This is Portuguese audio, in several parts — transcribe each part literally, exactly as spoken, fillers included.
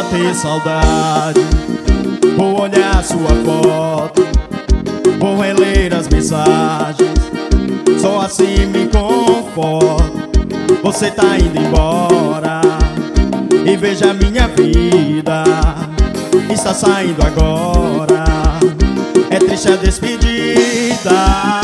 ter saudade. Vou olhar sua foto, vou reler as mensagens. Só assim me conforto. Você tá indo embora e veja a minha vida está saindo agora. É triste a despedida.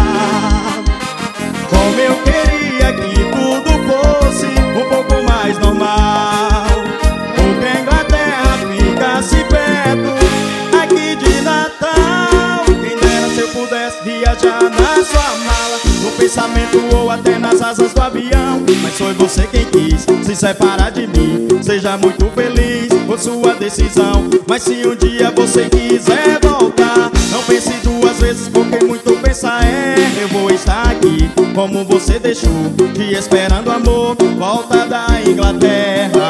Como eu queria que tudo fosse um pouco mais normal, ou que a Inglaterra ficasse perto aqui de Natal. Quem dera se eu pudesse viajar na sua mala, no pensamento ou até nas asas do avião. Mas foi você quem quis se separar de mim. Seja muito feliz por sua decisão. Mas se um dia você quiser voltar, não pense duas vezes, porque muito pensar é. Eu vou estar aqui como você deixou, te esperando, amor. Volta da Inglaterra,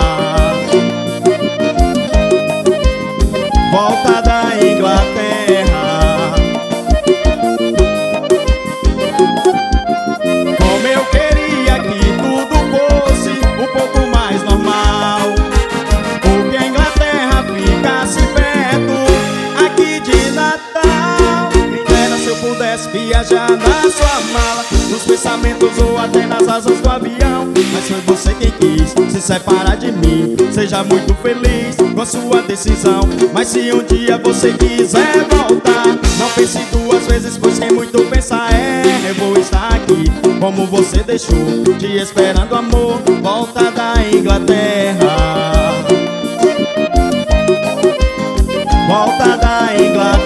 volta da Inglaterra. Como eu queria que tudo fosse um pouco mais normal, ou que a Inglaterra ficasse perto aqui de Natal. Quem dera se eu pudesse viajar na sua mala, nos pensamentos ou até nas asas do avião. Mas foi você quem quis se separar de mim. Seja muito feliz com a sua decisão. Mas se um dia você quiser voltar, não pense duas vezes, pois quem muito pensa é. Eu vou estar aqui como você deixou, te esperando, amor. Volta da Inglaterra, volta da Inglaterra.